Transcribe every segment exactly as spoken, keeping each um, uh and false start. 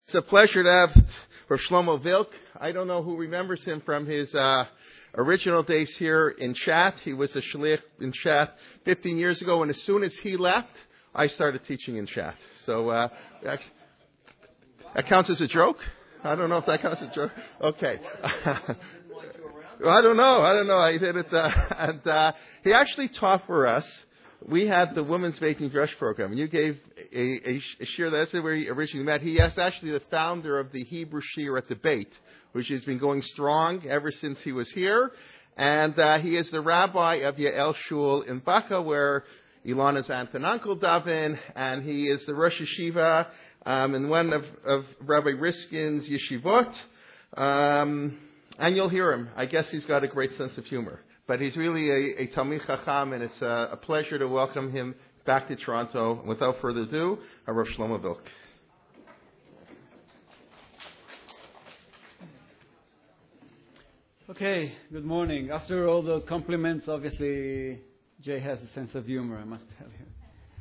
It's a pleasure to have Rav Shlomo Vilk. I don't know who remembers him from his uh, original days here in Chat. He was a shliach in Chat fifteen years ago, and as soon as he left, I started teaching in Chat. So uh, that counts as a joke? I don't know if that counts as a joke. Okay. I don't know. I don't know. I did it. Uh, and uh, he actually taught for us. We had the Women's Baking Drush program, and you gave a, a, a shir. That's where he originally met. He is actually the founder of the Hebrew Shir at the Beit, which has been going strong ever since he was here. And uh, he is the rabbi of Yael Shul in Baka, where Ilana's aunt and uncle daven, and he is the Rosh Yeshiva um, in one of, of Rabbi Riskin's yeshivot. Um, and you'll hear him. I guess he's got a great sense of humor. But he's really a, a Talmid Chacham, and it's a, a pleasure to welcome him back to Toronto. And without further ado, Rav Shlomo Vilk. Okay, good morning. After all those compliments, obviously, Jay has a sense of humor, I must tell you.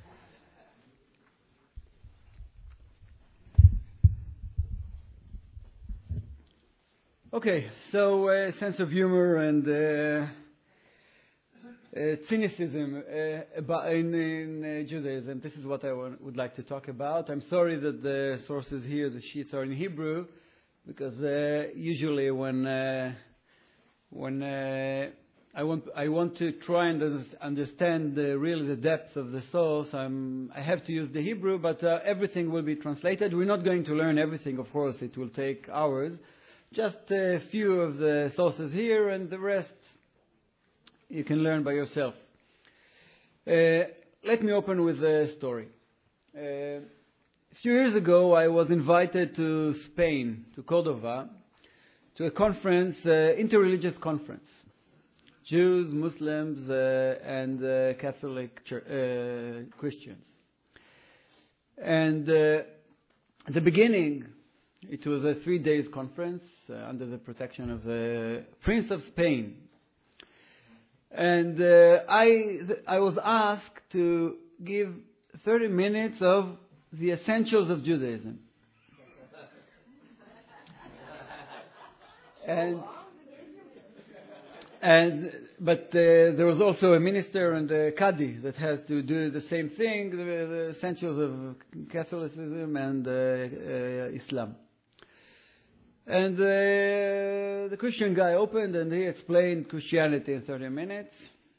Okay, so uh, sense of humor and uh, uh, cynicism uh, about in, in uh, Judaism. This is what I want, would like to talk about. I'm sorry that the sources here, the sheets, are in Hebrew, because uh, usually when uh, when uh, I want I want to try and understand the, really the depth of the source, I'm, I have to use the Hebrew, but uh, everything will be translated. We're not going to learn everything, of course. It will take hours. Just a few of the sources here, and the rest you can learn by yourself. Uh, let me open with a story. Uh, a few years ago, I was invited to Spain, to Cordova, to a conference, uh, interreligious conference. Jews, Muslims, uh, and uh, Catholic church, uh, Christians. And uh, at the beginning, it was a three days conference uh, under the protection of the Prince of Spain. And uh, I th- I was asked to give thirty minutes of the essentials of Judaism. and and but uh, there was also a minister and a Qadi that has to do the same thing, the, the essentials of Catholicism and uh, uh, Islam. And uh, the Christian guy opened and he explained Christianity in thirty minutes.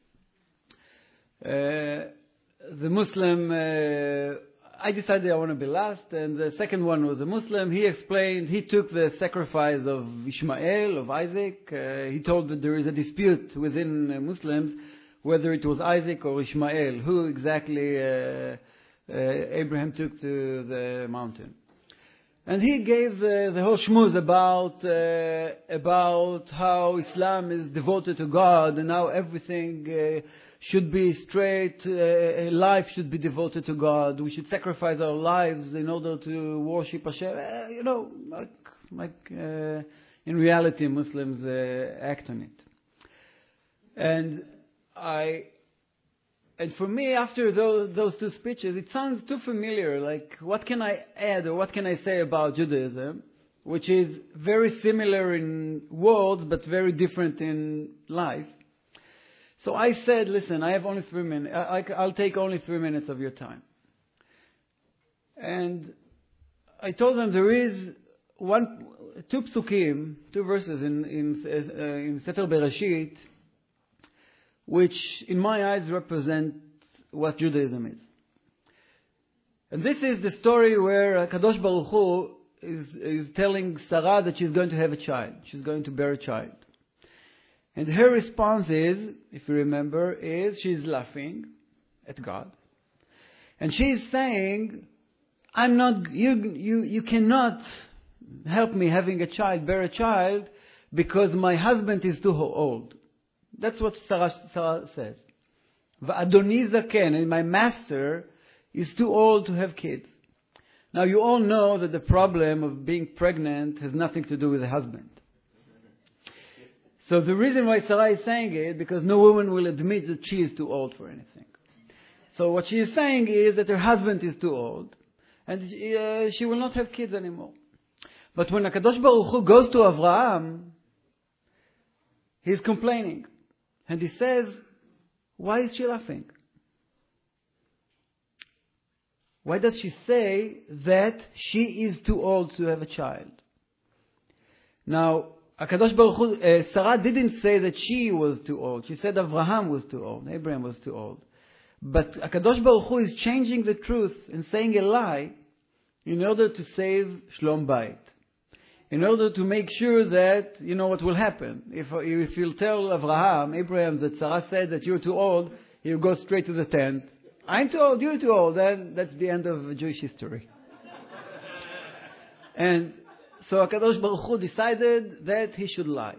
Uh, the Muslim, uh, I decided I want to be last, and the second one was a Muslim. He explained, he took the sacrifice of Ishmael, of Isaac. Uh, he told that there is a dispute within uh, Muslims whether it was Isaac or Ishmael, who exactly uh, uh, Abraham took to the mountain. And he gave the, the whole shmooze about uh, about how Islam is devoted to God and how everything uh, should be straight, uh, life should be devoted to God. We should sacrifice our lives in order to worship Hashem. Uh, you know, like, like uh, in reality, Muslims uh, act on it. And I... And for me, after those, those two speeches, it sounds too familiar. Like, what can I add or what can I say about Judaism, which is very similar in words but very different in life? So I said, listen, I have only three minutes. I, I'll take only three minutes of your time. And I told them there is one, two psukim, two verses in in, uh, in Sefer Bereshit, which in my eyes represent what Judaism is. And this is the story where Kadosh Baruch Hu is, is telling Sarah that she's going to have a child. She's going to bear a child. And her response is, if you remember, is she's laughing at God. And she's saying, I'm not, you, you, you cannot help me having a child, bear a child, because my husband is too old. That's what Sarah, Sarah says. Va'adoni zaken, and my master is too old to have kids. Now you all know that the problem of being pregnant has nothing to do with the husband. So the reason why Sarah is saying it, because no woman will admit that she is too old for anything. So what she is saying is that her husband is too old, and she, uh, she will not have kids anymore. But when HaKadosh Baruch Hu goes to Avraham, he's complaining. And he says, why is she laughing? Why does she say that she is too old to have a child? Now, HaKadosh Baruch Hu, uh, Sarah didn't say that she was too old. She said Avraham was too old. Abraham was too old. But HaKadosh Baruch Hu is changing the truth and saying a lie in order to save Shlom Bayit. In order to make sure that, you know what will happen. If, if you'll tell Avraham, Abraham, that Sarah said that you're too old, he'll go straight to the tent. I'm too old, you're too old. Then that's the end of Jewish history. And so HaKadosh Baruch Hu decided that he should lie.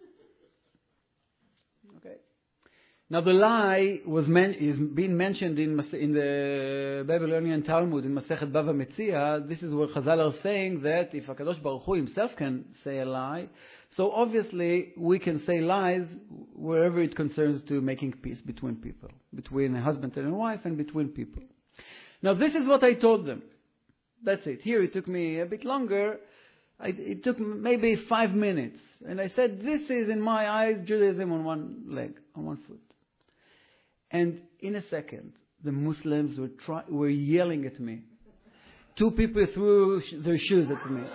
Okay. Now the lie was men- is being mentioned in, in the Babylonian Talmud in Masechet Bava Metzia. This is where Chazal are saying that if HaKadosh Baruch Hu himself can say a lie, so obviously we can say lies wherever it concerns to making peace between people, between a husband and a wife and between people. Now this is what I told them. That's it. Here it took me a bit longer. I, it took maybe five minutes. And I said, this is in my eyes Judaism on one leg, on one foot. And in a second, the Muslims were try, were yelling at me. Two people threw sh- their shoes at me.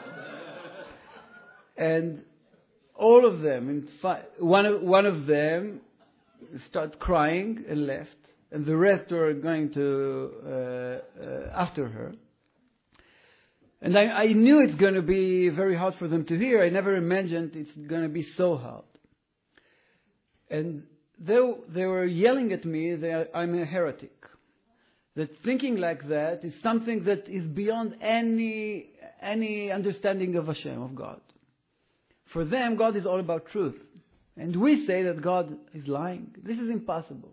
And all of them, in fi- one, of, one of them started crying and left. And the rest were going to, uh, uh, after her. And I, I knew it's going to be very hard for them to hear. I never imagined it's going to be so hard. And they, they were yelling at me that I'm a heretic. That thinking like that is something that is beyond any, any understanding of Hashem, of God. For them, God is all about truth. And we say that God is lying. This is impossible.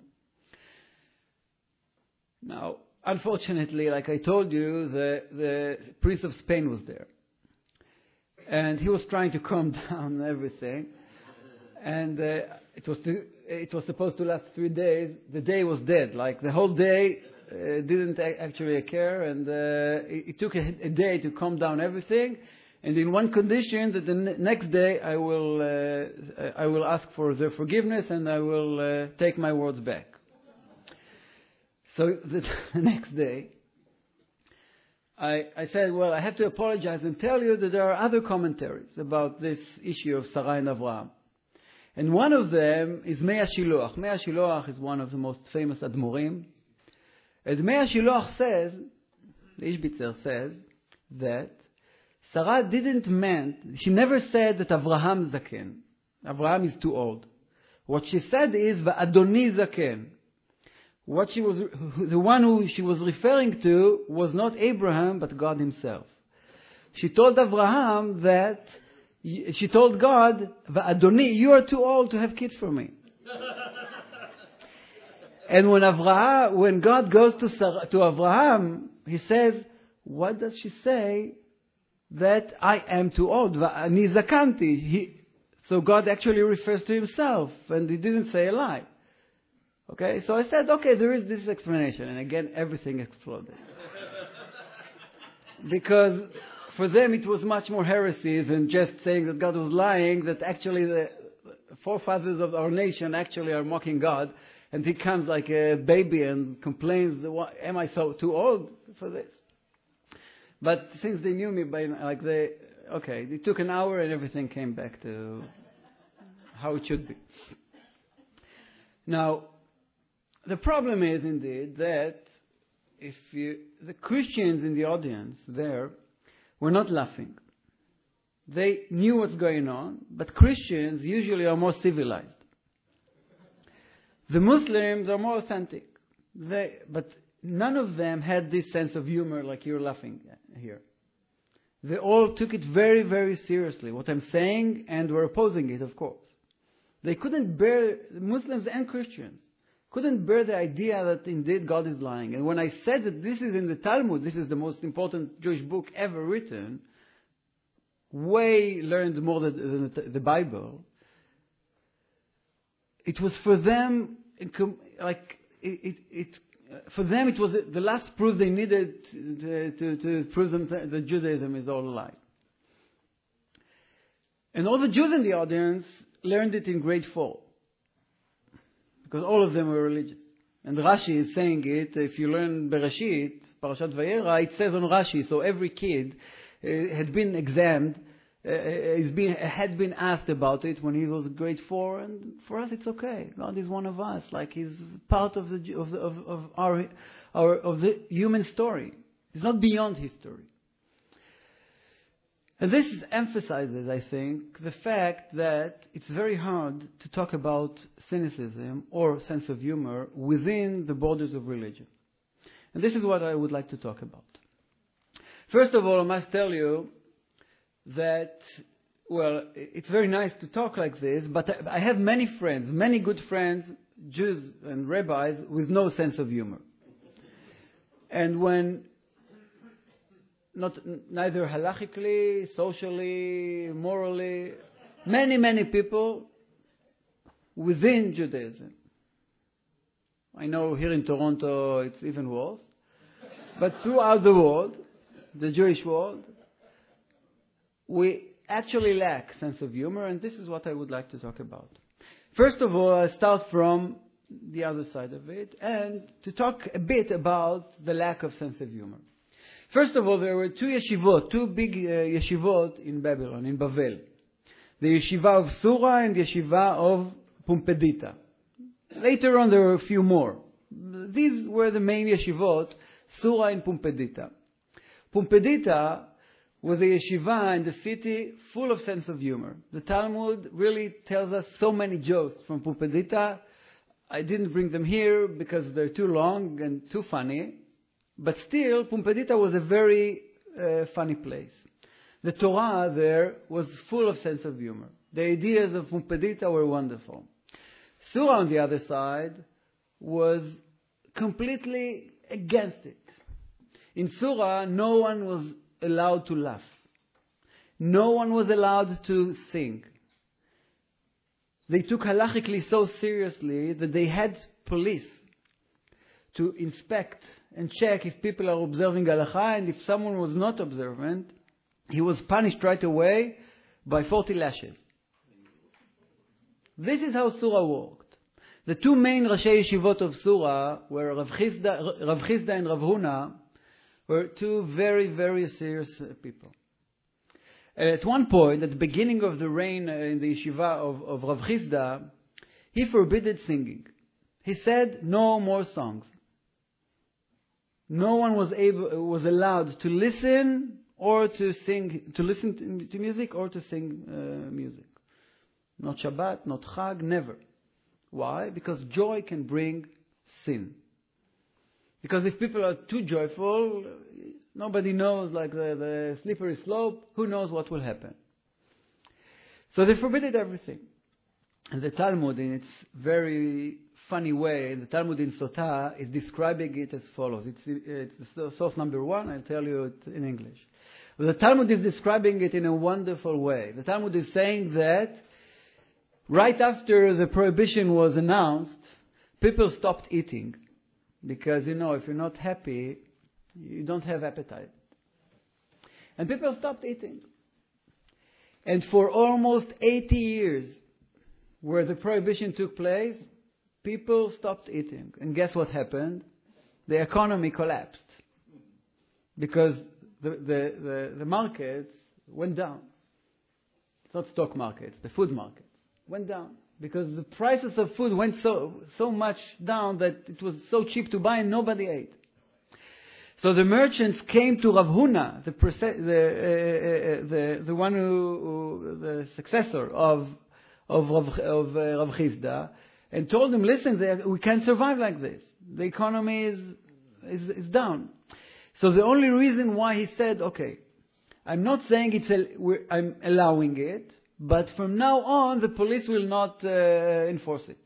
Now, unfortunately, like I told you, the, the Prince of Spain was there. And he was trying to calm down everything. And uh, it was to, it was supposed to last three days. The day was dead. Like the whole day uh, didn't a- actually occur. And uh, it, it took a, a day to calm down everything. And in one condition, that the n- next day I will, uh, I will ask for their forgiveness and I will uh, take my words back. So the next day, I, I said, well, I have to apologize and tell you that there are other commentaries about this issue of Sarah and Avraham. And one of them is Mei HaShiloach. Mei HaShiloach is one of the most famous Admorim. And Mei HaShiloach says, the Ishbitzer says, that Sarah didn't mean, she never said that Avraham Zaken. Avraham is too old. What she said is, Va'adoni Zaken. What she was, the one who she was referring to was not Abraham, but God himself. She told Abraham that, she told God, Adoni, you are too old to have kids for me. And when Avraham, when God goes to Sarah, to Abraham, he says, what does she say? That I am too old. Va'ani zakanti. He, so God actually refers to himself, and he didn't say a lie. Okay, so I said, okay, there is this explanation. And again, everything exploded. Because for them it was much more heresy than just saying that God was lying, that actually the forefathers of our nation actually are mocking God. And he comes like a baby and complains, am I so too old for this? But since they knew me, by like they, okay, it took an hour and everything came back to how it should be. Now, the problem is indeed that if you, the Christians in the audience there were not laughing. They knew what's going on, but Christians usually are more civilized. The Muslims are more authentic. They, but none of them had this sense of humor like you're laughing here. They all took it very, very seriously, what I'm saying, and were opposing it, of course. They couldn't bear, Muslims and Christians, couldn't bear the idea that indeed God is lying. And when I said that this is in the Talmud, this is the most important Jewish book ever written, way learned more than the, the Bible, it was for them, like, it, it, it for them it was the last proof they needed to, to, to prove them that Judaism is all a lie. And all the Jews in the audience learned it in grade four, because all of them were religious. And Rashi is saying it, if you learn Bereshit, Parashat Vayera, it says on Rashi, so every kid uh, had been examined, uh, is being, had been asked about it when he was grade four, and for us it's okay. God is one of us, like he's part of the of the, of, of our our of the human story. He's not beyond history. And this emphasizes, I think, the fact that it's very hard to talk about cynicism or sense of humor within the borders of religion. And this is what I would like to talk about. First of all, I must tell you that, well, it's very nice to talk like this, but I have many friends, many good friends, Jews and rabbis, with no sense of humor. And when Not neither halachically, socially, morally, many, many people within Judaism. I know here in Toronto it's even worse, but throughout the world, the Jewish world, we actually lack sense of humor, and this is what I would like to talk about. First of all, I'll start from the other side of it, and to talk a bit about the lack of sense of humor. First of all, there were two yeshivot, two big uh, yeshivot in Babylon, in Bavel. The yeshiva of Sura and the yeshiva of Pumbedita. Later on, there were a few more. These were the main yeshivot, Sura and Pumbedita. Pumbedita was a yeshiva in the city full of sense of humor. The Talmud really tells us so many jokes from Pumbedita. I didn't bring them here because they're too long and too funny. But still, Pumbedita was a very uh, funny place. The Torah there was full of sense of humor. The ideas of Pumbedita were wonderful. Sura, on the other side, was completely against it. In Sura, no one was allowed to laugh. No one was allowed to sing. They took halachically so seriously that they had police to inspect and check if people are observing halacha, and if someone was not observant, he was punished right away by forty lashes. This is how Surah worked. The two main Rashi Yeshivot of Surah were Rav Chizda, Rav Chizda and Rav Huna, were two very, very serious people. At one point, at the beginning of the reign in the yeshiva of, of Rav Chizda, he forbade singing. He said, no more songs. No one was able, was allowed to listen or to sing, to listen to, to music or to sing uh, music. Not Shabbat, not Chag, never. Why? Because joy can bring sin. Because if people are too joyful, nobody knows, like the, the slippery slope, who knows what will happen. So they forbade everything. And the Talmud, in its very funny way, the Talmud in Sotah is describing it as follows. It's, it's source number one. I'll tell you it in English. But the Talmud is describing it in a wonderful way. The Talmud is saying that right after the prohibition was announced, people stopped eating. Because, you know, if you're not happy, you don't have appetite. And people stopped eating. And for almost eighty years, where the prohibition took place, people stopped eating. And guess what happened? The economy collapsed. Because the, the, the, the markets went down. It's not stock markets, the food markets went down. Because the prices of food went so so much down that it was so cheap to buy and nobody ate. So the merchants came to Rav Huna, the the uh, uh, the, the one who, who the successor of of Rav, of uh, Rav Chizda, and told him, "Listen, they, we can't survive like this. The economy is, is is down." So the only reason why he said, "Okay, I'm not saying it's a, we're, I'm allowing it, but from now on the police will not uh, enforce it."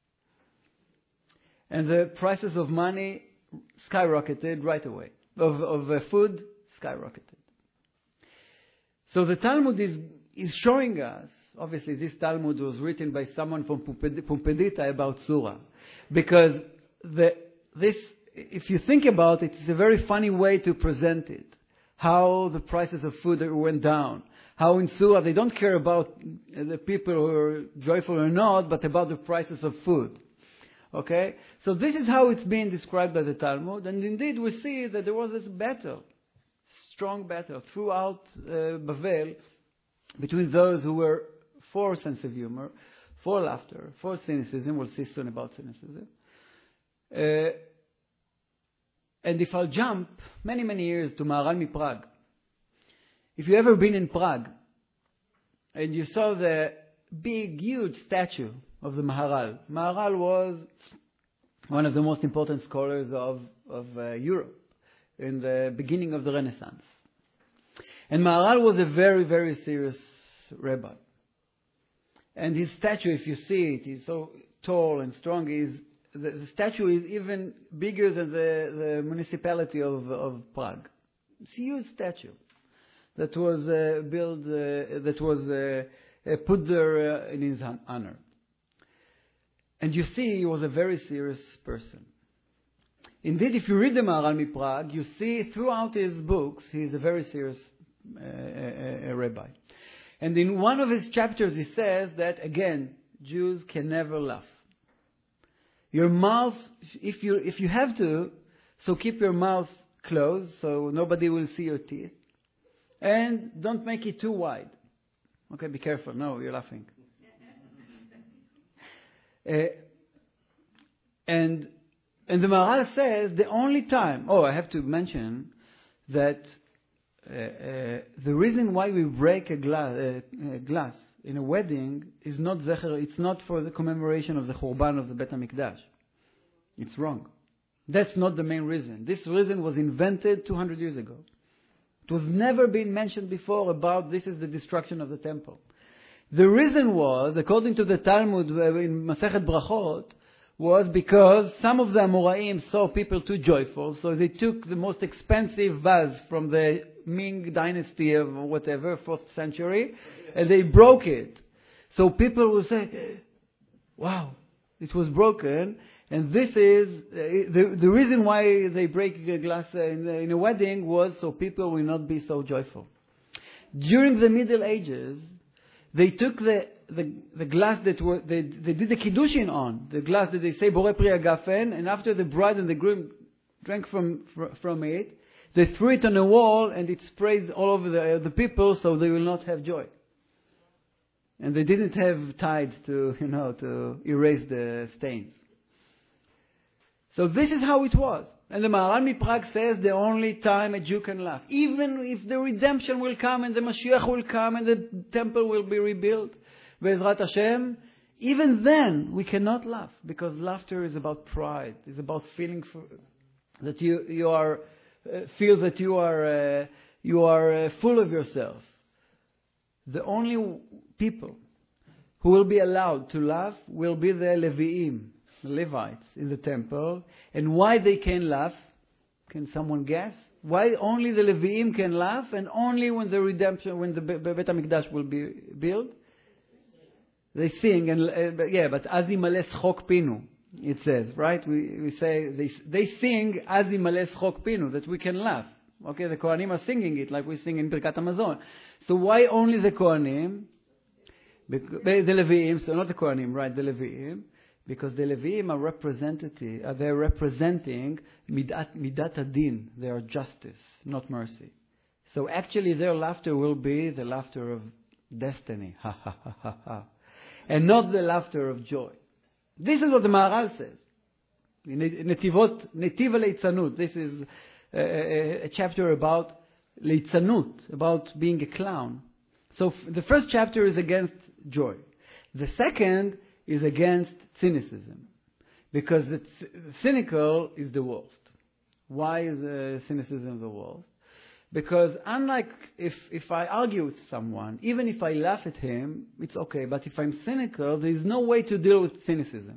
And the prices of money skyrocketed right away. Of, of uh, food skyrocketed. So the Talmud is is showing us. Obviously, this Talmud was written by someone from Pumbedita about Surah, because the this, if you think about it, it's a very funny way to present it. How the prices of food went down, How in Surah they don't care about the people who are joyful or not, but about the prices of food. Okay? So this is how it's being described by the Talmud. And indeed we see that there was this battle, strong battle throughout uh, Bavel between those who were for sense of humor, for laughter, for cynicism. We'll see soon about cynicism. Uh, and if I'll jump many, many years to Maharal mi Prague, if you've ever been in Prague and you saw the big, huge statue of the Maharal, Maharal was one of the most important scholars of, of uh, Europe in the beginning of the Renaissance. And Maharal was a very, very serious rabbi. And his statue, if you see it, he's so tall and strong. He's, the, the statue is even bigger than the, the municipality of, of Prague. It's a huge statue that was uh, built, uh, that was uh, uh, put there uh, in his honor. And you see, he was a very serious person. Indeed, if you read the Maharal mi Prague, you see throughout his books, he is a very serious uh, a, a rabbi. And in one of his chapters, he says that, again, Jews can never laugh. Your mouth, if you if you have to, so keep your mouth closed so nobody will see your teeth. And don't make it too wide. Okay, be careful. No, you're laughing. uh, and and the Maharal says the only time, oh, I have to mention that Uh, uh, the reason why we break a glass, uh, a glass in a wedding is not zecher, it's not for the commemoration of the Churban of the Bet HaMikdash. It's wrong. That's not the main reason. This reason was invented two hundred years ago. It was never been mentioned before about this is the destruction of the temple. The reason was, according to the Talmud in Masechet Brachot, was because some of the Amoraim saw people too joyful, so they took the most expensive vase from the Ming dynasty of whatever, fourth century, and they broke it. So people will say, wow, it was broken, and this is, uh, the, the reason why they break a glass in, in a wedding was so people will not be so joyful. During the Middle Ages, they took the The, the glass that were, they, they did the kiddushin on, the glass that they say Borei Pri Hagafen, and after the bride and the groom drank from from it, they threw it on a wall and it sprays all over the, uh, the people, so they will not have joy. And they didn't have tide to, you know, to erase the stains. So this is how it was. And the Maharal mi Prague says the only time a Jew can laugh, even if the redemption will come and the Mashiach will come and the temple will be rebuilt, Be'ezrat Hashem, even then we cannot laugh, because laughter is about pride. It's about feeling for, that you you are uh, feel that you are uh, you are uh, full of yourself. The only people who will be allowed to laugh will be the Leviim, the Levites in the temple. And why they can laugh? Can someone guess? Why only the Leviim can laugh, and only when the redemption, when the Bet HaMikdash will be built? They sing, and uh, yeah, but Azi Males Chok Pinu, it says, right? We we say they they sing Azi Males Chok Pinu, that we can laugh. Okay, the Kohanim are singing it like we sing in Birkat Hamazon. So why only the Kohanim? Because, the Leviim, so not the Kohanim, right? The Leviim, because the Leviim are representative. Uh, they're representing midat midat adin. They are justice, not mercy. So actually, their laughter will be the laughter of destiny. Ha ha ha ha ha. And not the laughter of joy. This is what the Maharal says. In Netivot, Netiva Leitzanut. This is a, a, a chapter about Leitzanut, about being a clown. So f- the first chapter is against joy. The second is against cynicism. Because the c- cynical is the worst. Why is the cynicism the worst? Because unlike if, if I argue with someone, even if I laugh at him, it's okay. But if I'm cynical, there is no way to deal with cynicism.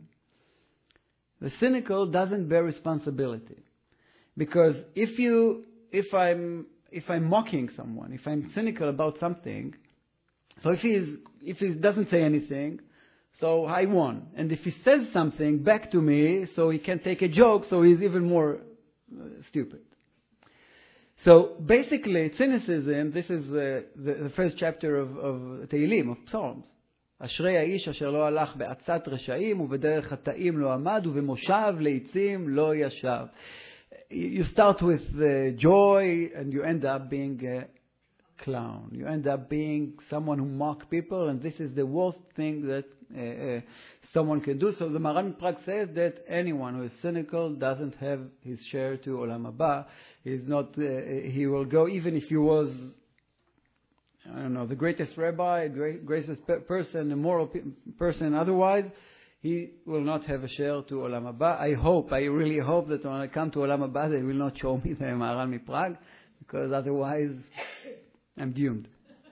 The cynical doesn't bear responsibility. Because if you, if I'm, if I'm mocking someone, if I'm cynical about something, so if he's, if he doesn't say anything, so I won. And if he says something back to me, so he can take a joke, so he's even more uh, stupid. So basically, cynicism, this is uh, the, the first chapter of, of Tehillim, of Psalms. אשרי האיש אשר לא הלך בעצת רשעים ובדרך חטאים לא עמד ובמושב לעצים לא ישב. You start with uh, joy and you end up being a clown. You end up being someone who mock people, and this is the worst thing that uh, uh, someone can do. So the Maharan Prague says that anyone who is cynical doesn't have his share to Olam Haba. He's not. Uh, he will go even if he was, I don't know, the greatest rabbi, great, greatest pe- person, a moral pe- person. Otherwise, he will not have a share to Olam Haba. I hope, I really hope that when I come to Olam Haba, they will not show me the Maharan Prague, because otherwise I'm doomed.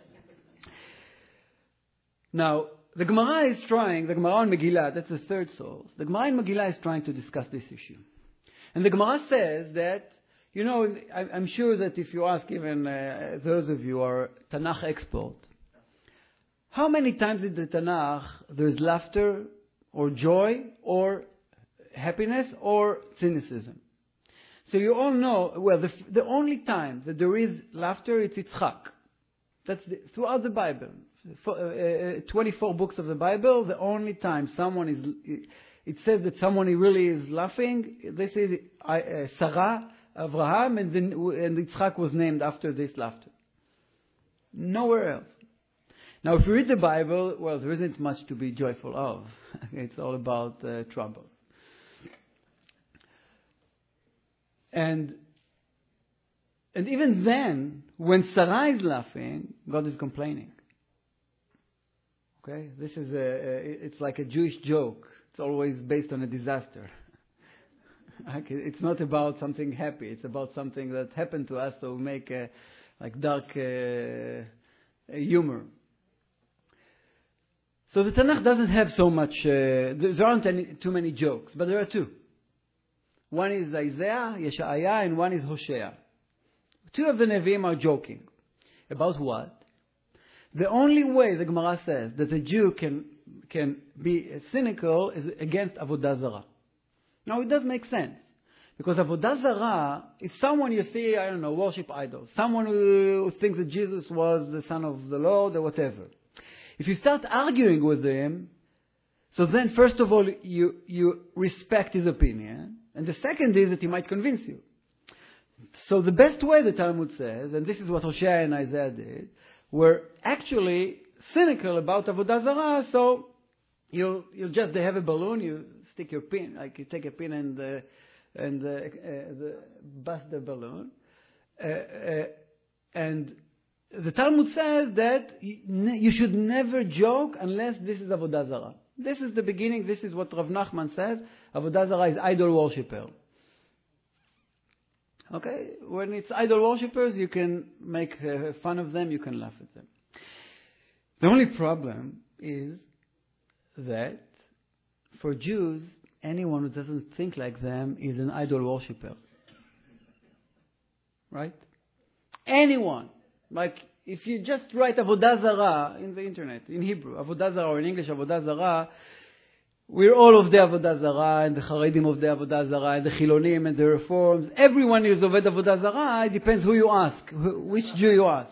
Now, the Gemara is trying, the Gemara in Megillah, that's the third source. The Gemara in Megillah is trying to discuss this issue. And the Gemara says that, you know, I'm sure that if you ask even uh, those of you who are Tanakh expert, how many times in the Tanakh there's laughter or joy or happiness or cynicism? So you all know, well, the, the only time that there is laughter, it's Yitzchak. That's the, throughout the Bible. For, uh, uh, twenty-four books of the Bible, the only time someone is, it says that someone really is laughing, this is uh, Sarah, Abraham, and, then, and Yitzchak was named after this laughter. Nowhere else. Now, if you read the Bible, well, there isn't much to be joyful of. It's all about uh, trouble. And and even then, when Sarah is laughing, God is complaining. Okay, this is a, a it's like a Jewish joke. It's always based on a disaster. Okay? It's not about something happy. It's about something that happened to us, so we make a, like dark uh, humor. So the Tanakh doesn't have so much. Uh, there aren't any, too many jokes, but there are two. One is Isaiah, Yeshaya, and one is Hosea. Two of the Nevi'im are joking. About what? The only way, the Gemara says, that a Jew can can be cynical is against Avodah Zarah. Now, it does make sense. Because Avodah Zarah is someone you see, I don't know, worship idols. Someone who thinks that Jesus was the Son of the Lord or whatever. If you start arguing with him, so then first of all, you, you respect his opinion. And the second is that he might convince you. So the best way, the Talmud says, and this is what Hosea and Isaiah did, were actually cynical about Avodah Zarah. So you you just, they have a balloon, you stick your pin, like you take a pin and uh, and uh, uh, the, bust the balloon. Uh, uh, and the Talmud says that you should never joke unless this is Avodah Zarah. This is the beginning. This is what Rav Nachman says. Avodah Zarah is idol worshipper. Okay, when it's idol worshippers, you can make uh, fun of them, you can laugh at them. The only problem is that for Jews, anyone who doesn't think like them is an idol worshipper. Right? Anyone. Like, if you just write Avodah Zarah in the internet, in Hebrew, Avodah Zarah, or in English, Avodah Zarah, we're all of the Avodah Zarah, and the Haredim of the Avodah Zarah, and the Chilonim, and the Reforms. Everyone is of the Avodah Zarah. It depends who you ask, who, which Jew you ask.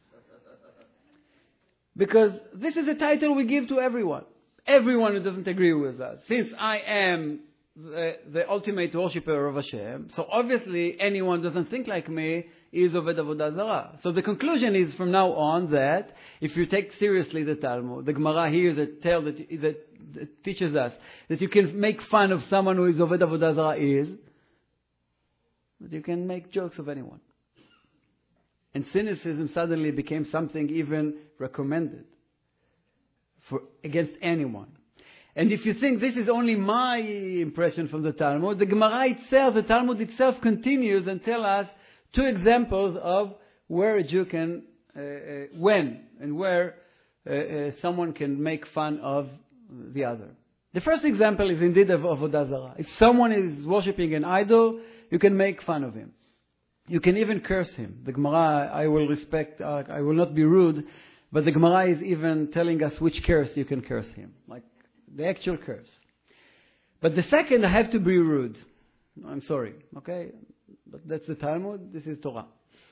Because this is a title we give to everyone. Everyone who doesn't agree with us. Since I am the, the ultimate worshipper of Hashem, so obviously anyone who doesn't think like me is of Avodah Zarah. So the conclusion is from now on that if you take seriously the Talmud, the Gemara here is a tale that, that, that teaches us that you can make fun of someone who is of Avodah Zarah is, but you can make jokes of anyone. And cynicism suddenly became something even recommended for against anyone. And if you think this is only my impression from the Talmud, the Gemara itself, the Talmud itself continues and tells us two examples of where a Jew can, uh, uh, when and where uh, uh, someone can make fun of the other. The first example is indeed of Avodah Zarah. If someone is worshipping an idol, you can make fun of him. You can even curse him. The Gemara, I will respect, uh, I will not be rude, but the Gemara is even telling us which curse you can curse him, like the actual curse. But the second, I have to be rude. I'm sorry, okay? But that's the Talmud, this is Torah.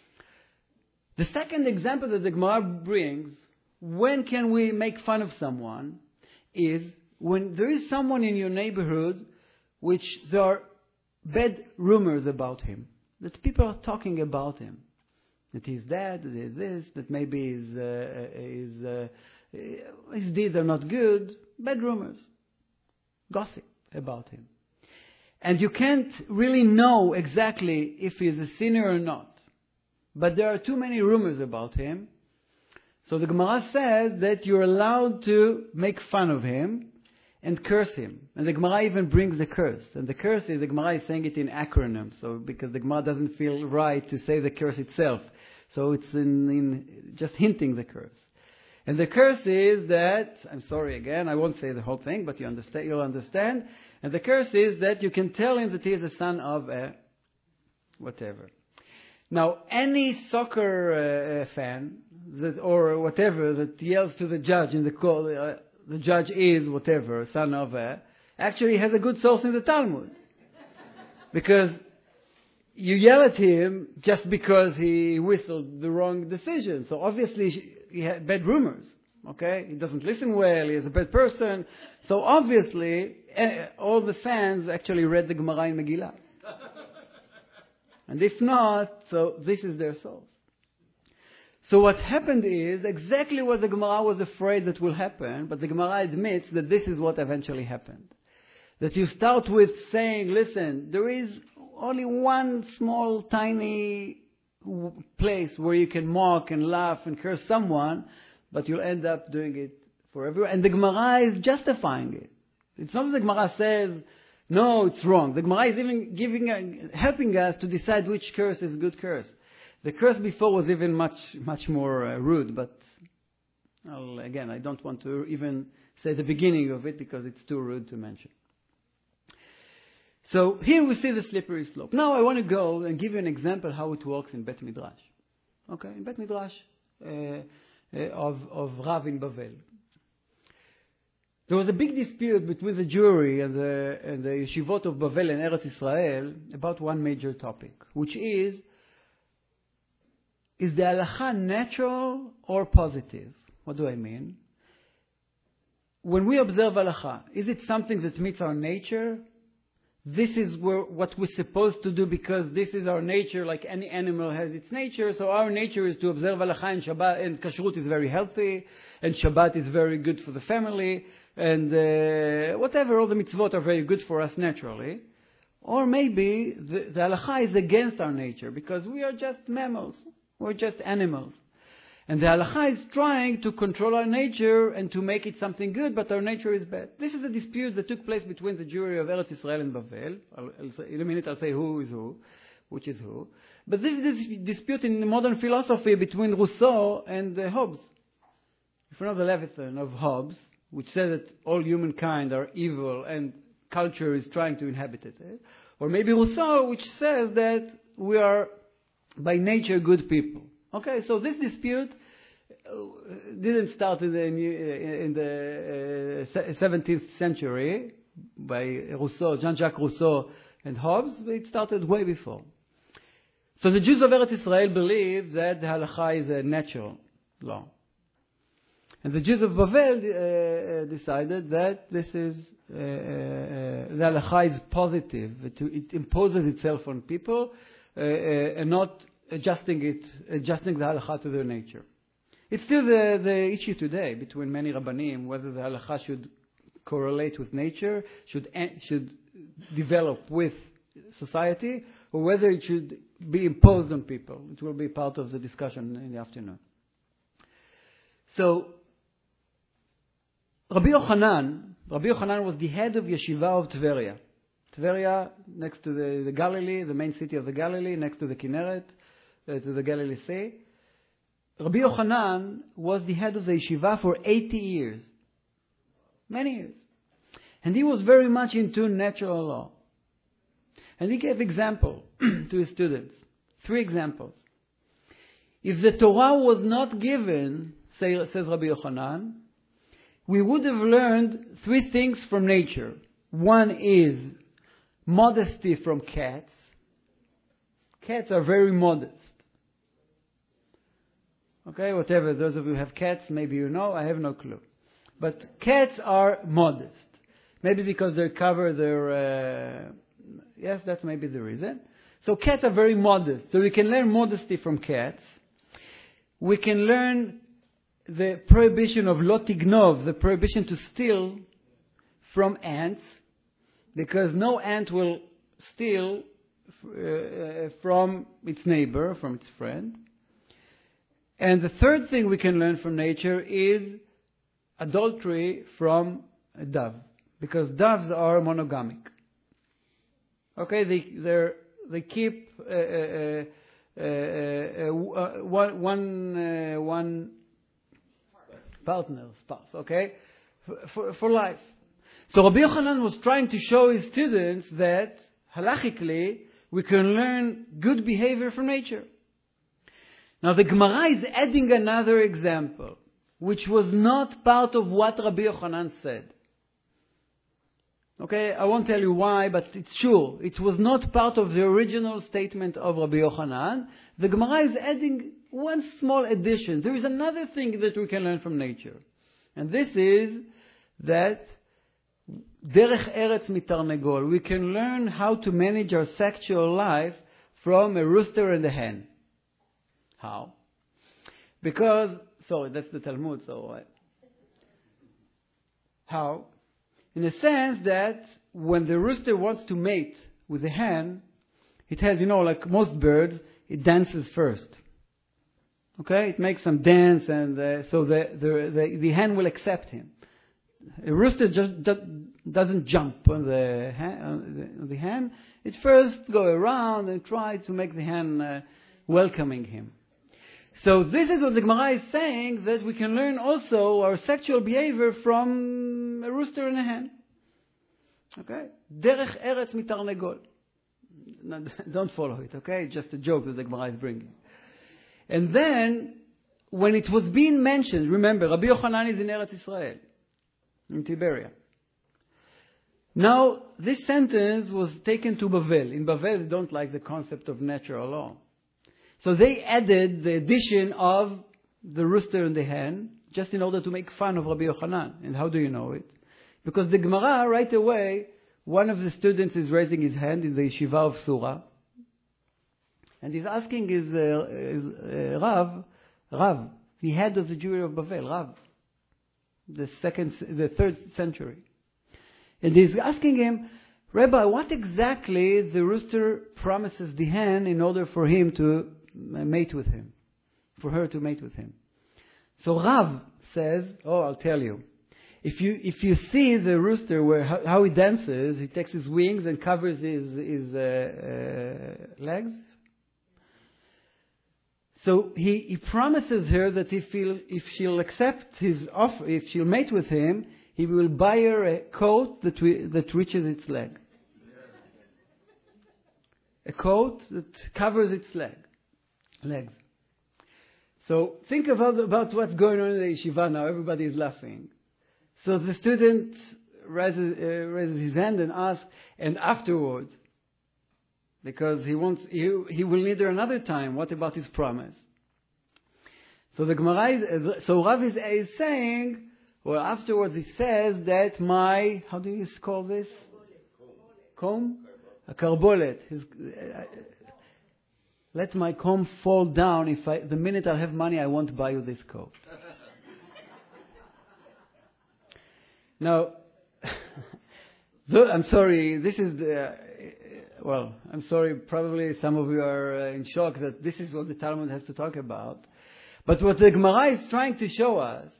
The second example that the Gemara brings, when can we make fun of someone, is when there is someone in your neighborhood which there are bad rumors about him, that people are talking about him, that he's that, that he's this, that maybe his, uh, his, uh, his deeds are not good, bad rumors, gossip about him. And you can't really know exactly if he's a sinner or not. But there are too many rumors about him. So the Gemara says that you're allowed to make fun of him and curse him. And the Gemara even brings the curse. And the curse is, the Gemara is saying it in acronyms. So because the Gemara doesn't feel right to say the curse itself. So it's in, in just hinting the curse. And the curse is that, I'm sorry again, I won't say the whole thing, but you understand, you'll understand. And the curse is that you can tell him that he is the son of a whatever. Now, any soccer uh, fan that, or whatever that yells to the judge in the court, uh, the judge is whatever, son of a, actually has a good source in the Talmud. Because you yell at him just because he whistled the wrong decision. So obviously he had bad rumors. Okay? He doesn't listen well, he is a bad person. So obviously uh, all the fans actually read the Gemara in Megillah. And if not, so this is their source. So what happened is exactly what the Gemara was afraid that will happen, but the Gemara admits that this is what eventually happened. That you start with saying, listen, there is only one small, tiny place where you can mock and laugh and curse someone, but you'll end up doing it for everyone. And the Gemara is justifying it. It's not that the Gemara says, no, it's wrong. The Gemara is even giving, uh, helping us to decide which curse is a good curse. The curse before was even much, much more uh, rude, but well, again, I don't want to even say the beginning of it because it's too rude to mention. So here we see the slippery slope. Now I want to go and give you an example how it works in Bet Midrash. Okay, in Bet Midrash uh, uh, of, of Rav in Bavel. There was a big dispute between the Jewry and the, and the yeshivot of Bavel and Eretz Israel about one major topic, which is, is the halacha natural or positive? What do I mean? When we observe halacha, is it something that meets our nature? This is where, what we're supposed to do because this is our nature, like any animal has its nature. So our nature is to observe halacha, and Shabbat, and kashrut is very healthy, and Shabbat is very good for the family. And uh, whatever, all the mitzvot are very good for us naturally. Or maybe the, the halacha is against our nature because we are just mammals. We're just animals. And the halacha is trying to control our nature and to make it something good, but our nature is bad. This is a dispute that took place between the Jewry of Eretz Israel and Bavel. I'll, I'll say, in a minute I'll say who is who, which is who. But this is a dispute in modern philosophy between Rousseau and uh, Hobbes. If you know the Leviathan of Hobbes, which says that all humankind are evil and culture is trying to inhabit it. Eh? Or maybe Rousseau, which says that we are by nature good people. Okay, so this dispute didn't start in the, in the uh, seventeenth century by Rousseau, Jean-Jacques Rousseau and Hobbes. It started way before. So the Jews of Eretz Israel believe that the halacha is a natural law. And the Jews of Bavel uh, decided that this is, uh, uh, the halacha is positive. It, it imposes itself on people uh, uh, and not adjusting it, adjusting the halacha to their nature. It's still the, the issue today between many Rabbanim, whether the halacha should correlate with nature, should, should develop with society, or whether it should be imposed on people. It will be part of the discussion in the afternoon. So, Rabbi Yochanan, Rabbi Yochanan was the head of Yeshiva of Tveria. Tveria, next to the, the Galilee, the main city of the Galilee, next to the Kinneret, uh, to the Galilee Sea. Rabbi Yochanan was the head of the Yeshiva for eighty years. Many years. And he was very much into natural law. And he gave example to his students. Three examples. If the Torah was not given, say, says Rabbi Yochanan, we would have learned three things from nature. One is modesty from cats. Cats are very modest. Okay, whatever. Those of you who have cats, maybe you know. I have no clue. But cats are modest. Maybe because they cover their... Uh, yes, that's maybe the reason. So cats are very modest. So we can learn modesty from cats. We can learn the prohibition of lo tignov, the prohibition to steal from ants, because no ant will steal uh, from its neighbor, from its friend. And the third thing we can learn from nature is adultery from a dove, because doves are monogamic. Okay, they they're, they keep uh, uh, uh, uh, uh, one one uh, one partner, spouse. Okay, for for life. So Rabbi Yochanan was trying to show his students that halachically we can learn good behavior from nature. Now the Gemara is adding another example, which was not part of what Rabbi Yochanan said. Okay, I won't tell you why, but it's true. It was not part of the original statement of Rabbi Yochanan. The Gemara is adding one small addition. There is another thing that we can learn from nature. And this is that derech eretz mitarnegol. We can learn how to manage our sexual life from a rooster and a hen. How? Because, sorry, that's the Talmud, so uh, how? In a sense that when the rooster wants to mate with the hen, it has, you know, like most birds, it dances first. Okay? It makes some dance, and uh, so the, the, the, the hen will accept him. A rooster just do, doesn't jump on the, hen, on, the, on the hen. It first go around and try to make the hen uh, welcoming him. So this is what the Gemara is saying, that we can learn also our sexual behavior from a rooster and a hen. Okay? Derech eretz mitarnegol. Don't follow it, okay? Just a joke that the Gemara is bringing. And then, when it was being mentioned, remember, Rabbi Yochanan is in Eretz Israel, in Tiberia. Now, this sentence was taken to Bavel. In Bavel, they don't like the concept of natural law. So they added the addition of the rooster and the hen, just in order to make fun of Rabbi Yochanan. And how do you know it? Because the Gemara, right away, one of the students is raising his hand in the yeshiva of Surah, and he's asking his, uh, his uh, Rav, Rav, the head of the Jewry of Bavel, Rav, the second, the third century. And he's asking him, Rabbi, what exactly the rooster promises the hen in order for him to mate with him, for her to mate with him? So Rav says, oh, I'll tell you. If you if you see the rooster, where how, how he dances, he takes his wings and covers his his uh, uh, legs. So he, he promises her that if he'll, if she'll accept his offer, if she'll mate with him, he will buy her a coat that we, that reaches its leg. A coat that covers its leg, legs. So think about, about what's going on in the yeshiva now. Everybody is laughing. So the student raises, uh, raises his hand and asks, and afterwards, because he wants, he, he will need her another time. What about his promise? So the Gemara is, so Rav is, is saying, well, afterwards he says that my, how do you call this? Comb? A karbolet. His, uh, let my comb fall down. If I, the minute I have money, I won't buy you this coat. Now, I'm sorry, this is the, uh, well, I'm sorry, probably some of you are uh, in shock that this is what the Talmud has to talk about. But what the Gemara is trying to show us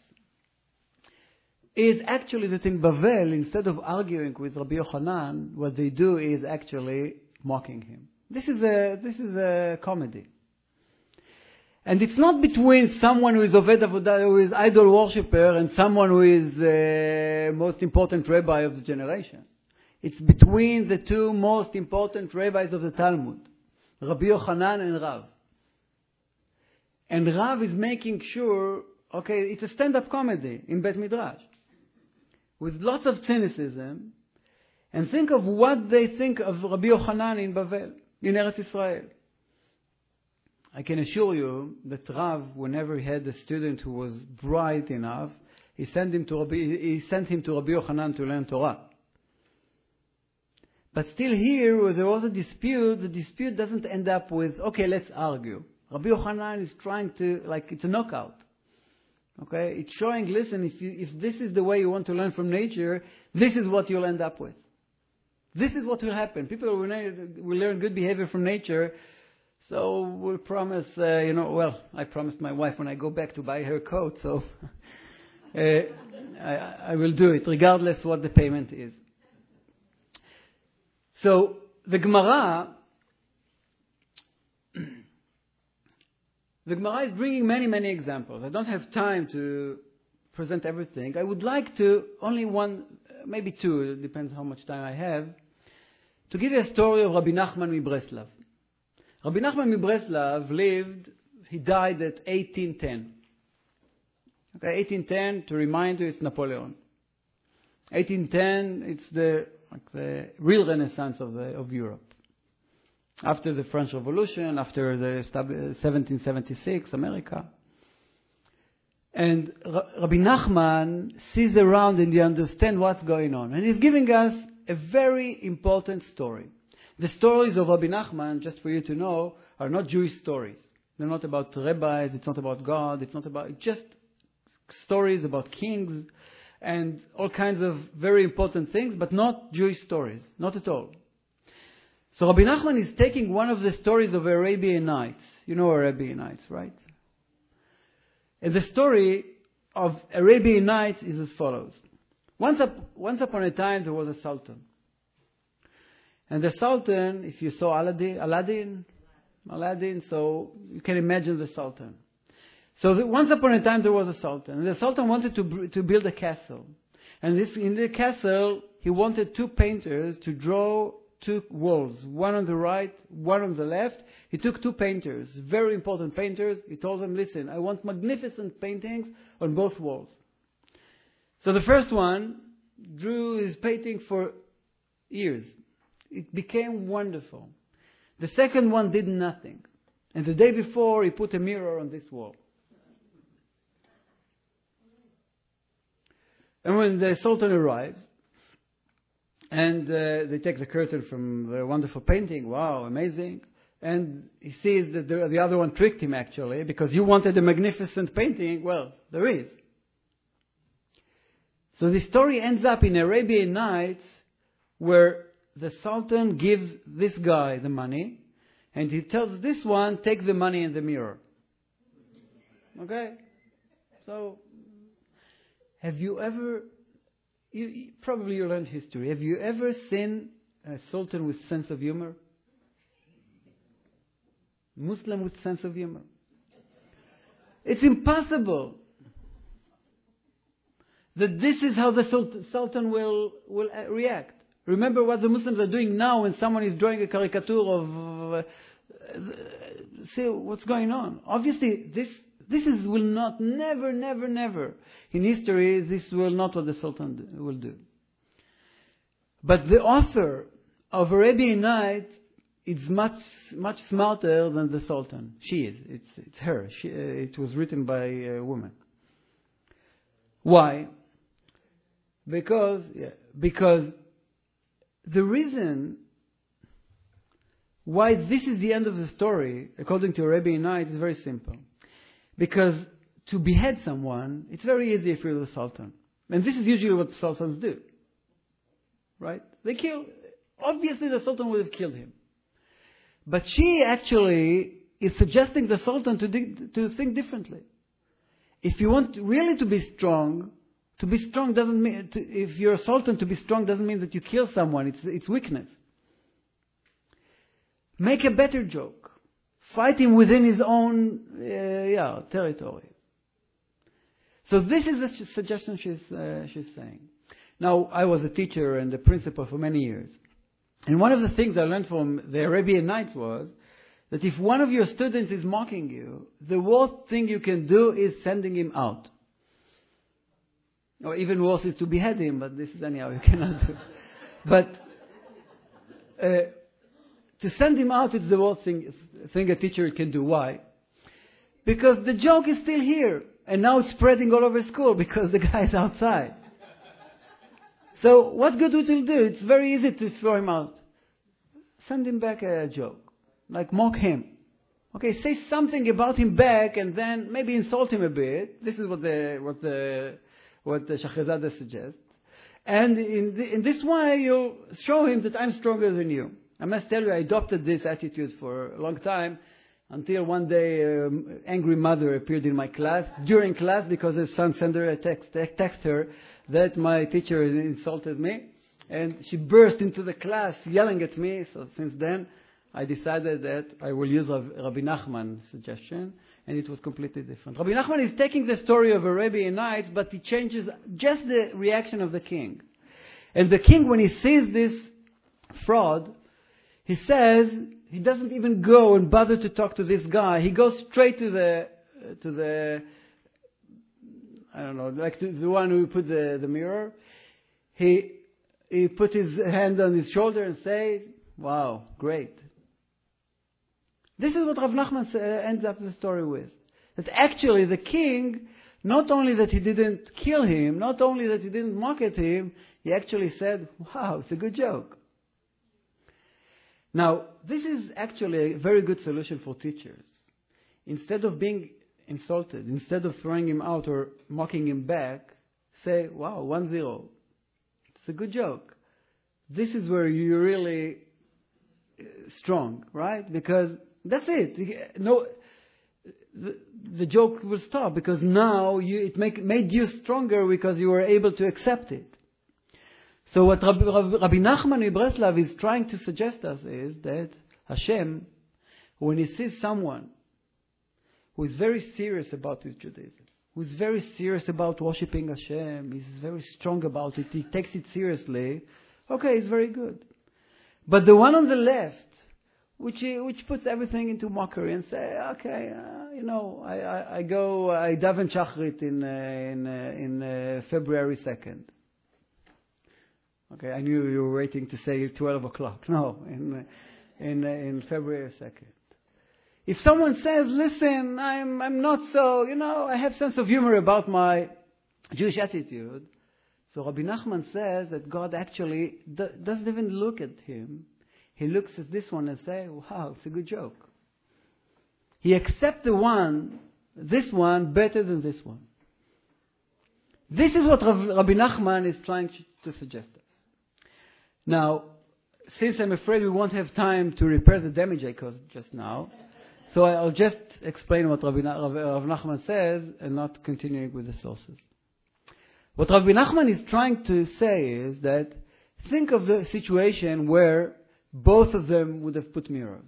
is actually that in Bavel, instead of arguing with Rabbi Yochanan, what they do is actually mocking him. This is a, this is a comedy. And it's not between someone who is Oved Avodah, who is idol worshipper, and someone who is the most important rabbi of the generation. It's between the two most important rabbis of the Talmud, Rabbi Yochanan and Rav. And Rav is making sure, okay, it's a stand-up comedy in Bet Midrash, with lots of cynicism, and think of what they think of Rabbi Yochanan in Bavel, in Eretz Israel. I can assure you that Rav, whenever he had a student who was bright enough, he sent him to Rabbi, he sent him to Rabbi Yochanan to learn Torah. But still here, where there was a dispute, the dispute doesn't end up with, okay, let's argue. Rabbi Yochanan is trying to, like, it's a knockout. Okay? It's showing, listen, if you, if this is the way you want to learn from nature, this is what you'll end up with. This is what will happen. People will learn, will learn good behavior from nature, so we'll promise, uh, you know, well, I promised my wife when I go back to buy her coat, so uh, I, I will do it, regardless what the payment is. So, the Gemara, the Gemara is bringing many, many examples. I don't have time to present everything. I would like to, only one, maybe two, it depends how much time I have, to give you a story of Rabbi Nachman Mibreslav. Rabbi Nachman Mibreslav lived, he died at eighteen ten. Okay, eighteen ten, to remind you, it's Napoleon. eighteen ten, it's the, like the real renaissance of, the, of Europe. After the French Revolution, after the seventeen seventy-six, America. And Rabbi Nachman sees around and he understands what's going on. And he's giving us a very important story. The stories of Rabbi Nachman, just for you to know, are not Jewish stories. They're not about rabbis, it's not about God, it's not about, it's just stories about kings and all kinds of very important things, but not Jewish stories, not at all. So Rabbi Nachman is taking one of the stories of Arabian Nights. You know Arabian Nights, right? And the story of Arabian Nights is as follows. Once, up, once upon a time there was a sultan. And the sultan, if you saw Aladdin, Aladdin, Aladdin, so you can imagine the sultan. So the, once upon a time there was a sultan. And the sultan wanted to, to build a castle. And this, in the castle, he wanted two painters to draw two walls, one on the right, one on the left. He took two painters, very important painters. He told them, listen, I want magnificent paintings on both walls. So the first one drew his painting for years. It became wonderful. The second one did nothing. And the day before, he put a mirror on this wall. And when the Sultan arrives, and uh, they take the curtain from the wonderful painting, wow, amazing. And he sees that the, the other one tricked him actually, because you wanted a magnificent painting. Well, there is. So the story ends up in Arabian Nights, where the Sultan gives this guy the money, and he tells this one, take the money and the mirror. Okay? So, have you ever, you, probably you learned history, have you ever seen a Sultan with sense of humor? Muslim with sense of humor? It's impossible that this is how the Sultan will, will react. Remember what the Muslims are doing now when someone is drawing a caricature of... Uh, see what's going on. Obviously, this this is will not, never, never, never. In history, this will not what the Sultan will do. But the author of Arabian Nights is much much smarter than the Sultan. She is. It's it's her. She, uh, it was written by a woman. Why? Because yeah, because the reason why this is the end of the story, according to Arabian Nights, is very simple. Because to behead someone, it's very easy if you're the Sultan. And this is usually what Sultans do. Right? They kill. Obviously the Sultan would have killed him. But she actually is suggesting the Sultan to, dig, to think differently. If you want really to be strong, to be strong doesn't mean, to, if you're a Sultan, to be strong doesn't mean that you kill someone. It's, it's weakness. Make a better joke. Fight him within his own uh, yeah, territory. So this is the suggestion she's, uh, she's saying. Now, I was a teacher and a principal for many years. And one of the things I learned from the Arabian Nights was that if one of your students is mocking you, the worst thing you can do is sending him out. Or even worse is to behead him, but this is anyhow you cannot do. But uh, to send him out is the worst thing, thing a teacher can do. Why? because the joke is still here. And now it's spreading all over school because the guy is outside. So what good would it do? It's very easy to throw him out. Send him back a joke. Like mock him. Okay, say something about him back and then maybe insult him a bit. This is what the what the what the Shachrizadeh suggests. And in the, in this way you'll show him that I'm stronger than you. I must tell you, I adopted this attitude for a long time until one day an angry mother appeared in my class during class because her son sent her a text, text her that my teacher insulted me. And she burst into the class yelling at me. So since then, I decided that I will use Rabbi Nachman's suggestion, and it was completely different. Rabbi Nachman is taking the story of a Arabian Nights, but he changes just the reaction of the king. And the king, when he sees this fraud, he says, he doesn't even go and bother to talk to this guy. He goes straight to the, to the, I don't know, like to the one who put the, the mirror. He, he put his hand on his shoulder and say, wow, great. This is what Rav Nachman ends up the story with. That actually the king, not only that he didn't kill him, not only that he didn't mock at him, he actually said, wow, it's a good joke. Now, this is actually a very good solution for teachers. Instead of being insulted, instead of throwing him out or mocking him back, say, wow, one zero. It's a good joke. This is where you're really strong, right? Because that's it. No, the, the joke will stop because now you, it make, made you stronger because you were able to accept it. So what Rabbi, Rabbi Nachman in Breslav is trying to suggest us is that Hashem, when He sees someone who is very serious about his Judaism, who is very serious about worshipping Hashem, he's very strong about it, he takes it seriously, okay, it's very good. But the one on the left, which which puts everything into mockery and say, okay, uh, you know, I, I, I go, I daven Shachrit in uh, in uh, in uh, February second. Okay, I knew you were waiting to say twelve o'clock. No, in in uh, in February second. If someone says, listen, I'm I'm not so, you know, I have sense of humor about my Jewish attitude. So Rabbi Nachman says that God actually do, doesn't even look at him. He looks at this one and says, wow, it's a good joke. He accepts the one, this one, better than this one. This is what Rabbi Nachman is trying to suggest us. Now, since I'm afraid we won't have time to repair the damage I caused just now, so I'll just explain what Rabbi, Rabbi Nachman says and not continuing with the sources. What Rabbi Nachman is trying to say is that think of the situation where both of them would have put mirrors.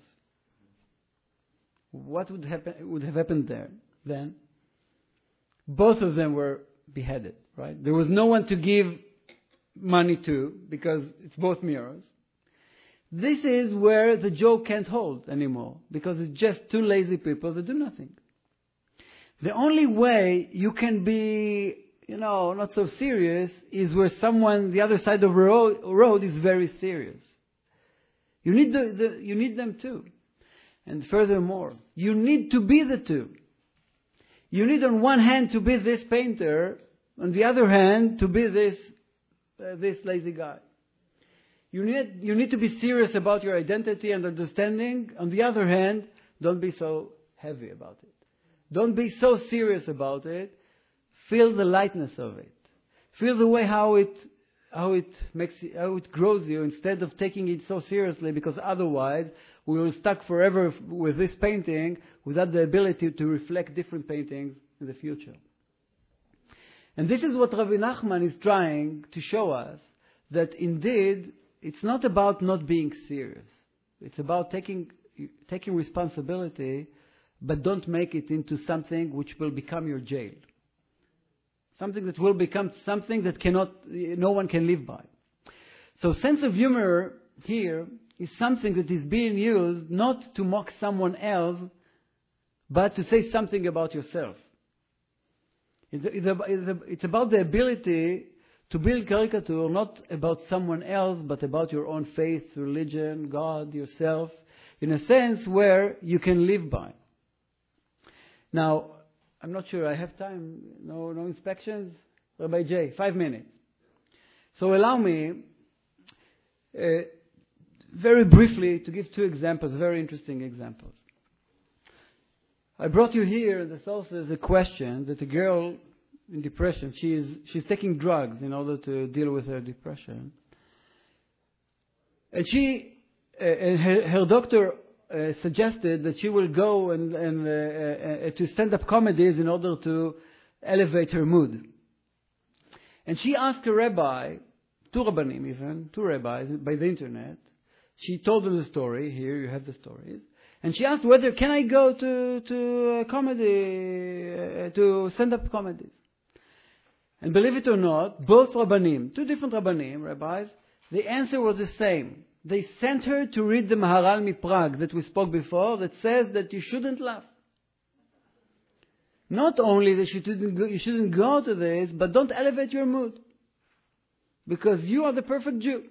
What would happen? Would have happened there then? Both of them were beheaded, right? There was no one to give money to because it's both mirrors. This is where the joke can't hold anymore because it's just two lazy people that do nothing. The only way you can be, you know, not so serious is where someone, the other side of the road, road is very serious. You need the, the you need them too. And furthermore, you need to be the two. You need on one hand to be this painter, on the other hand to be this uh, this lazy guy. You need you need to be serious about your identity and understanding. On the other hand, don't be so heavy about it. Don't be so serious about it. Feel the lightness of it. Feel the way how it how it makes how it grows you instead of taking it so seriously, because otherwise we will stuck forever with this painting without the ability to reflect different paintings in the future. And this is what Rabbi Nachman is trying to show us, that indeed it's not about not being serious. It's about taking taking responsibility, but don't make it into something which will become your jail. Something that will become something that cannot, no one can live by. So sense of humor here is something that is being used not to mock someone else, but to say something about yourself. It's about the ability to build caricature, not about someone else, but about your own faith, religion, God, yourself, in a sense where you can live by. Now, I'm not sure I have time. No, no inspections? Rabbi J, five minutes. So allow me, uh, very briefly, to give two examples, very interesting examples. I brought you here, this also is a question that a girl in depression, she is, she's taking drugs in order to deal with her depression. And she, uh, and her, her doctor uh, suggested that she will go and, and uh, uh, to stand-up comedies in order to elevate her mood. And she asked a rabbi, two rabbanim even, two rabbis by the internet. She told them the story. Here you have the stories. And she asked whether can I go to to uh, comedy uh, to stand-up comedies. And believe it or not, both rabbanim, two different rabbanim, rabbis, the answer was the same. They sent her to read the Maharal MiPrague that we spoke before, that says that you shouldn't laugh. Not only that you shouldn't go, you shouldn't go to this, but don't elevate your mood, because you are the perfect Jew.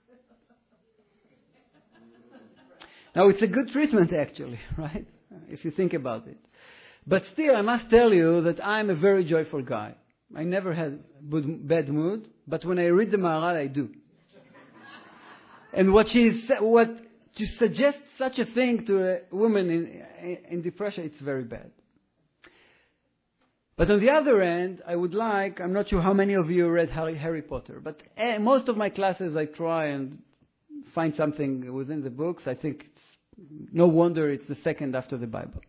Now, it's a good treatment, actually, right? If you think about it. But still, I must tell you that I'm a very joyful guy. I never had bad mood, but when I read the Maharal, I do. And what she is, what to suggest such a thing to a woman in, in depression, it's very bad. But on the other end, I would like, I'm not sure how many of you read Harry, Harry Potter, but uh, most of my classes I try and find something within the books. I think it's no wonder it's the second after the Bible.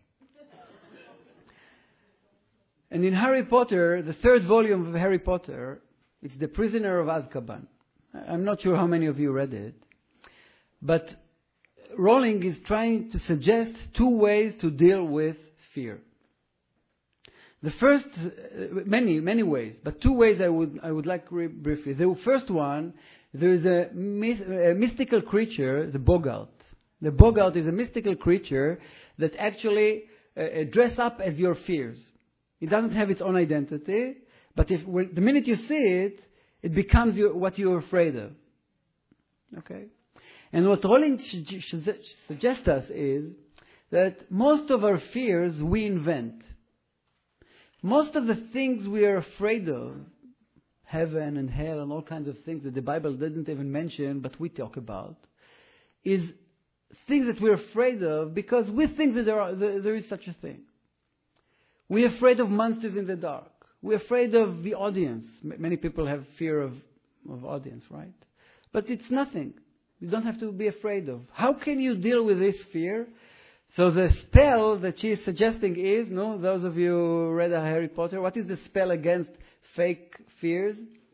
And in Harry Potter, the third volume of Harry Potter, it's The Prisoner of Azkaban. I'm not sure how many of you read it. But Rowling is trying to suggest two ways to deal with fear. The first, uh, many, many ways, but two ways I would I would like re- briefly. The first one, there is a, myth, a mystical creature, the Boggart. The Boggart is a mystical creature that actually uh, dress up as your fears. It doesn't have its own identity, but if when, the minute you see it, it becomes you, what you're afraid of. Okay? And what Rowling sh- sh- suggests us is that most of our fears we invent. Most of the things we are afraid of, heaven and hell and all kinds of things that the Bible didn't even mention, but we talk about, is things that we're afraid of because we think that there, are, there, there is such a thing. We're afraid of monsters in the dark. We're afraid of the audience. M- many people have fear of, of audience, right? But it's nothing. You don't have to be afraid of. How can you deal with this fear? So the spell that she is suggesting is, no, those of you who read Harry Potter, what is the spell against fake fears?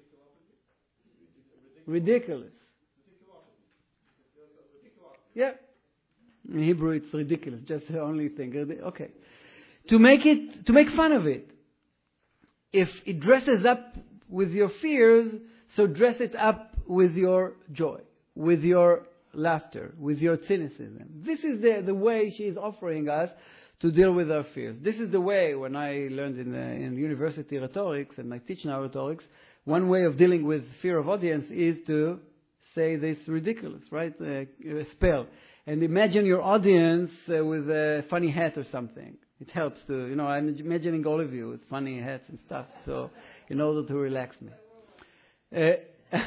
Ridiculous. Yeah. In Hebrew it's ridiculous, just the only thing. Okay. To make it, to make fun of it. If it dresses up with your fears, so dress it up with your joy, with your laughter, with your cynicism. This is the, the way she is offering us to deal with our fears. This is the way, when I learned in, the, in university rhetorics, and I teach now rhetorics, one way of dealing with fear of audience is to say this ridiculous, right? Uh, a spell. And imagine your audience uh, with a funny hat or something. It helps to, you know, I'm imagining all of you with funny hats and stuff, so in order to relax me. Uh,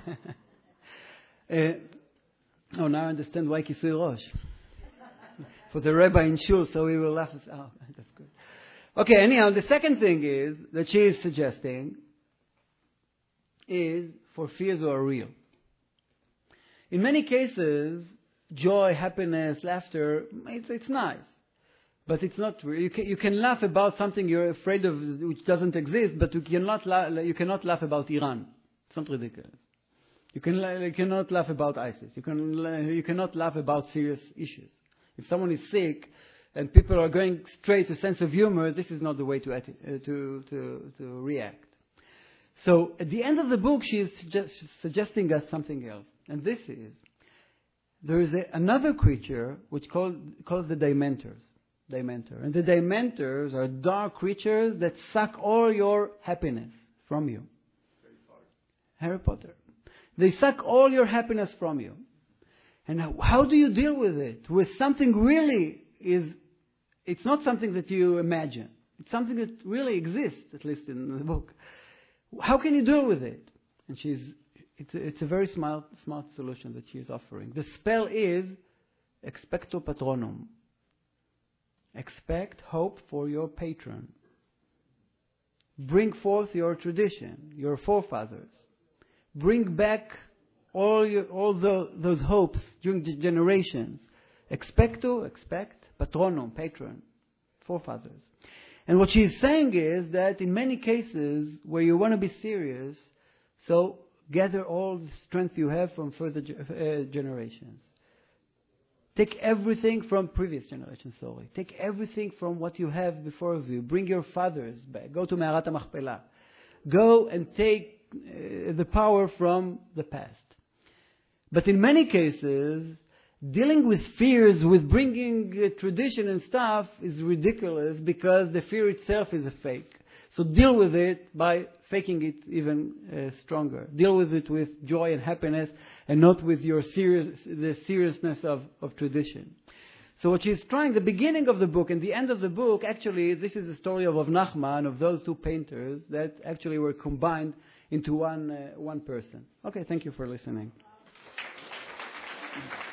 uh, Oh, now I understand why Kisui Rosh. For the rabbi in shul, so we will laugh. Oh, that's good. Okay, anyhow, the second thing is that she is suggesting is for fears who are real. In many cases, joy, happiness, laughter, it's, it's nice. But it's not real. You can, you can laugh about something you're afraid of which doesn't exist, but you cannot, la- you cannot laugh about Iran. It's not ridiculous. You, can, you cannot laugh about ISIS. You, can, you cannot laugh about serious issues. If someone is sick and people are going straight to sense of humor, this is not the way to, uh, to, to, to react. So at the end of the book, she is suggest, suggesting us something else. And this is, there is a, another creature which called called the Dementors. Dementor. And the Dementors are dark creatures that suck all your happiness from you. Harry Potter. They suck all your happiness from you. And how do you deal with it? With something really is it's not something that you imagine. It's something that really exists, at least in the book. How can you deal with it? And she's, it's a, it's a very smart, smart solution that she's offering. The spell is expecto patronum. Expect hope for your patron. Bring forth your tradition, your forefathers. Bring back all your, all the, those hopes during the generations. Expecto, expect, patronum, patron, forefathers. And what she's saying is that in many cases where you want to be serious, so gather all the strength you have from further uh, generations. Take everything from previous generations, sorry. Take everything from what you have before of you. Bring your fathers back. Go to Me'arat HaMachpelah. Go and take uh, the power from the past. But in many cases, dealing with fears, with bringing uh, tradition and stuff is ridiculous because the fear itself is a fake. So deal with it by faking it even uh, stronger. Deal with it with joy and happiness and not with your serious, the seriousness of, of tradition. So what she's trying, the beginning of the book and the end of the book, actually, this is the story of Rav Nachman, of those two painters that actually were combined into one, uh, one person. Okay, thank you for listening.